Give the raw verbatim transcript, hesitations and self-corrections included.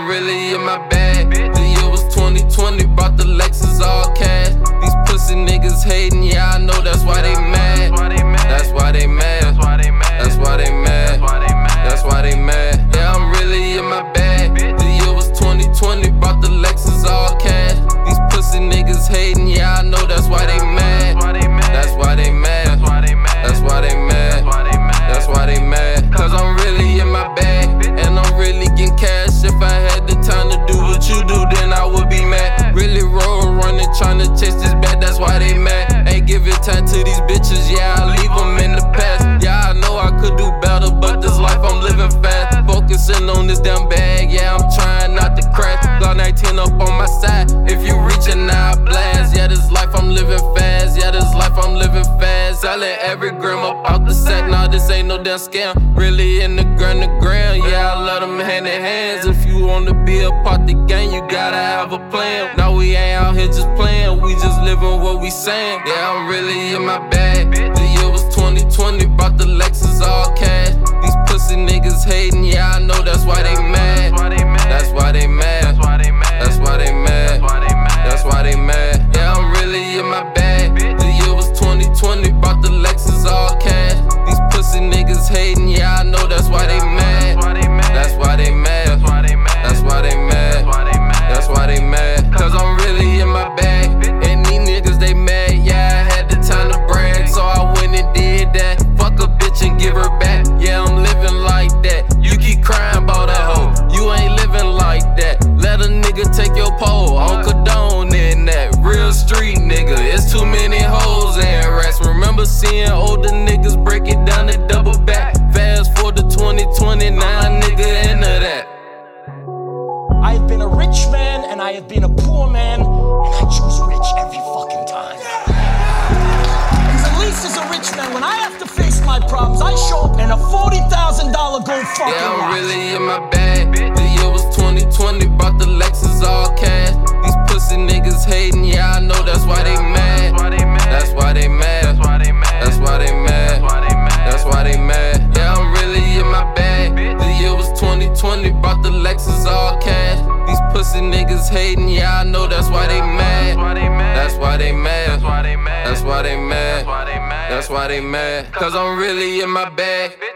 I'm really in my bag. The year was twenty twenty, bought the Lexus all cash. These pussy niggas hating, yeah, I know that's why they mad. That's why they mad. That's why they mad. That's why they mad. That's why they mad. Yeah, I'm really in my bag. The year was twenty twenty, bought the Lexus all cash. These pussy niggas hating, yeah, I know that's why they mad. That's why they mad. That's why they mad. That's why they mad. Cause I'm really in my bag, and I'm really getting cash. If I had the time to do what you do, then I would be mad. Really roll running, trying to chase this bag, that's why they mad. Ain't giving time to these bitches, yeah, I leave them in the past. Yeah, I know I could do better, but this life I'm living fast. Focusing on this damn bag, yeah, I'm trying not to crash. Glock nineteen up on my side, if you reaching, now I blast. Yeah, this life I'm living fast, yeah, this life I'm living fast. Selling every gram up out the set, nah, this ain't no damn scam. Really in the ground, the ground, yeah, I love them hand in hands. If you wanna be a part of the game, you gotta have a plan. Now we ain't out here just playing, we just living what we saying. Yeah, I'm really in my bag. The year was twenty twenty, bought the Lexus all cash. These pussy niggas hating, yeah, I know that's why they mad. That's why they mad. That's why they mad. That's why they mad. Yeah, I'm really in my bag. The year was twenty twenty, bought the Lexus all cash. These pussy niggas hating, yeah, I know that's why they mad. That's why they mad. That's why they mad. That's why they mad. Cause I'm really in my bag. And these niggas, they mad, yeah, I had the time to brag, so I went and did that. Fuck a bitch and give her back. Yeah, I'm living like that. You keep crying about a hoe, you ain't living like that. Let a nigga take your pole, I don't condone in that. Real street nigga, it's too many hoes and rats. Remember seeing older niggas break it down and double back. Fast forward to twenty twenty-nine, nigga, into that. I have been a rich man and I have been a poor man, and I choose rich every fucking time. Because at least as a rich man, when I have to face my problems, I show up in a forty thousand dollar gold fucking Yeah, I'm watch. really in my bag. The year was twenty twenty, bought the Lexus all cash. These pussy niggas hating, yeah, I know that's why they mad. That's why they mad. That's why they mad. That's why they mad. Yeah, I'm really in my bag. The year was twenty twenty, bought the Lexus all cash. These pussy niggas hating, yeah, I know that's why they mad. That's why they mad. That's why they mad. That's why they mad. Cause I'm really in my bag.